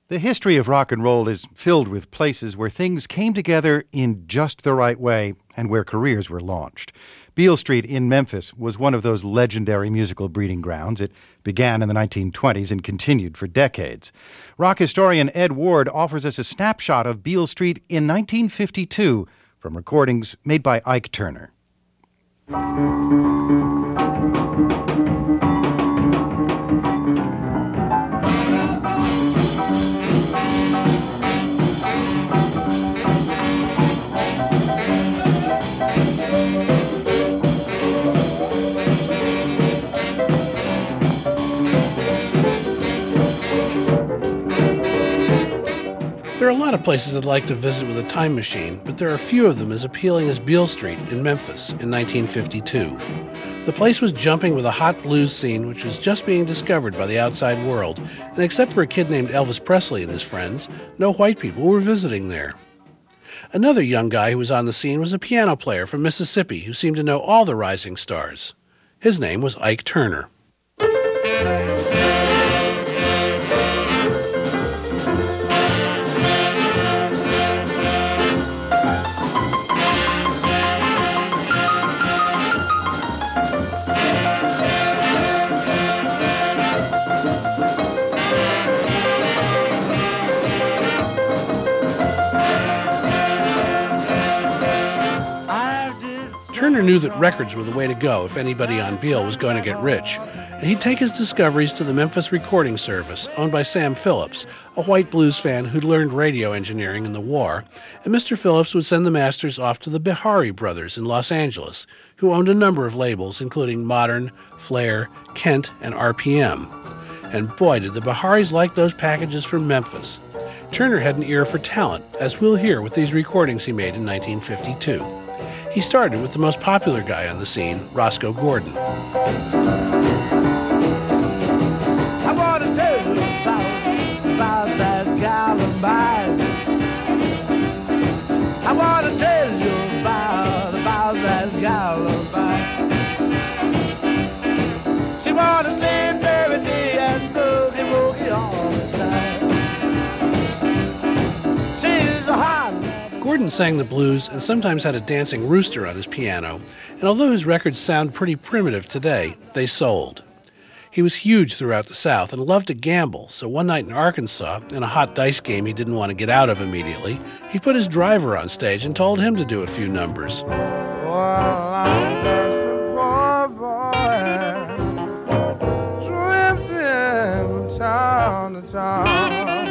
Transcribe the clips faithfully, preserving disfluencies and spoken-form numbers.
The history of rock and roll is filled with places where things came together in just the right way and where careers were launched. Beale Street in Memphis was one of those legendary musical breeding grounds. It began in the nineteen twenties and continued for decades. Rock historian Ed Ward offers us a snapshot of Beale Street in nineteen fifty-two from recordings made by Ike Turner. There are a lot of places I'd like to visit with a time machine, but there are few of them as appealing as Beale Street in Memphis in nineteen fifty-two. The place was jumping with a hot blues scene which was just being discovered by the outside world, and except for a kid named Elvis Presley and his friends, no white people were visiting there. Another young guy who was on the scene was a piano player from Mississippi who seemed to know all the rising stars. His name was Ike Turner. Turner knew that records were the way to go if anybody on Beale was going to get rich, and he'd take his discoveries to the Memphis Recording Service, owned by Sam Phillips, a white blues fan who'd learned radio engineering in the war, and Mister Phillips would send the masters off to the Bihari brothers in Los Angeles, who owned a number of labels, including Modern, Flair, Kent, and R P M. And boy, did the Biharis like those packages from Memphis. Turner had an ear for talent, as we'll hear with these recordings he made in nineteen fifty-two. He started with the most popular guy on the scene, Roscoe Gordon. I want to tell you about, about that gal of mine. I want to tell you about, about that gal of mine. She want to stay every day and boogie woogie all the time. She's a hot. Gordon sang the blues and sometimes had a dancing rooster on his piano, and although his records sound pretty primitive today, they sold. He was huge throughout the South and loved to gamble, so one night in Arkansas, in a hot dice game he didn't want to get out of immediately, he put his driver on stage and told him to do a few numbers. Well, I'm just a poor boy, drifting town to town.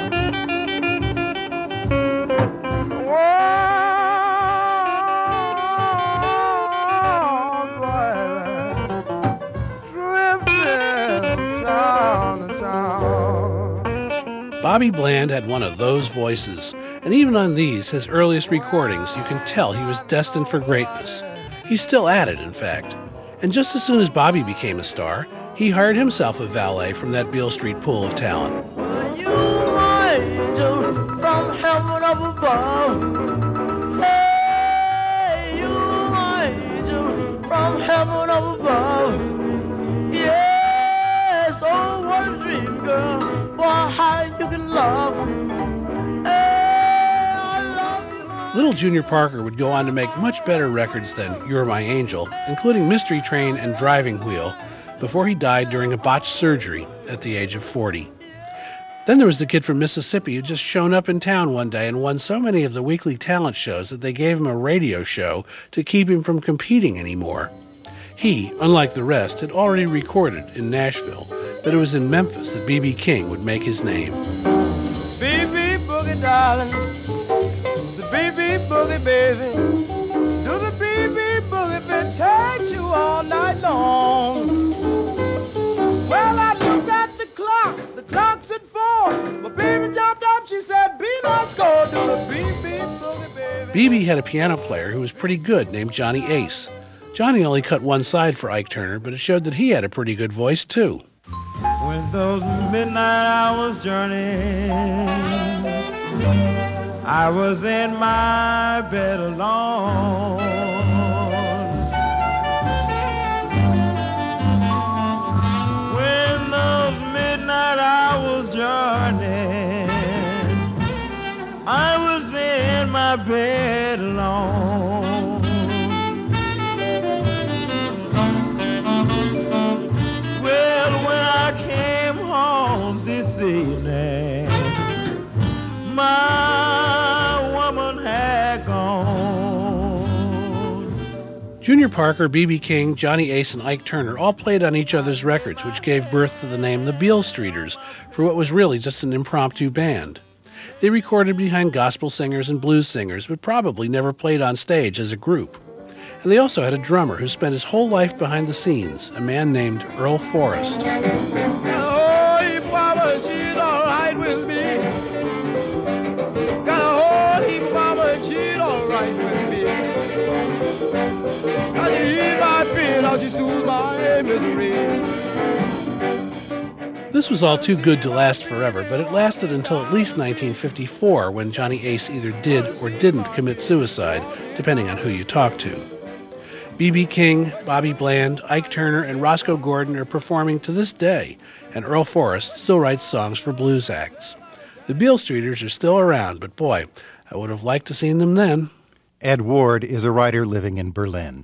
Bobby Bland had one of those voices, and even on these, his earliest recordings, you can tell he was destined for greatness. He's still at it, in fact. And just as soon as Bobby became a star, he hired himself a valet from that Beale Street pool of talent. You are angel from heaven up above. Hey, you are angel from heaven up above. Yes, oh, what a dream, girl. Boy, how you can love me. Hey, I love you. Little Junior Parker would go on to make much better records than You're My Angel, including Mystery Train and Driving Wheel, before he died during a botched surgery at the age of forty. Then there was the kid from Mississippi who just shown up in town one day and won so many of the weekly talent shows that they gave him a radio show to keep him from competing anymore. He, unlike the rest, had already recorded in Nashville, but it was in Memphis that B B King would make his name. B B Boogie, darling, the B B Boogie, baby. Do the B B Boogie been takes you all night long? Well, I looked at the clock, the clock's at four. My baby jumped up, she said, be not score, do the B B Boogie, baby. B B had a piano player who was pretty good named Johnny Ace. Johnny only cut one side for Ike Turner, but it showed that he had a pretty good voice, too. When those midnight hours journey, I was in my bed alone. When those midnight hours journey, my bed alone. Well, when I came home this evening, my woman had gone. Junior Parker, B B King, Johnny Ace, and Ike Turner all played on each other's records, which gave birth to the name the Beale Streeters for what was really just an impromptu band. They recorded behind gospel singers and blues singers, but probably never played on stage as a group. And they also had a drummer who spent his whole life behind the scenes, a man named Earl Forrest. Oh, heap mama, she's all right with me. Got a whole heap of mama, she's all right with me. Now she eat my pain, now she soothes my misery. This was all too good to last forever, but it lasted until at least nineteen fifty-four, when Johnny Ace either did or didn't commit suicide, depending on who you talk to. B B King, Bobby Bland, Ike Turner, and Roscoe Gordon are performing to this day, and Earl Forrest still writes songs for blues acts. The Beale Streeters are still around, but boy, I would have liked to seen them then. Ed Ward is a writer living in Berlin.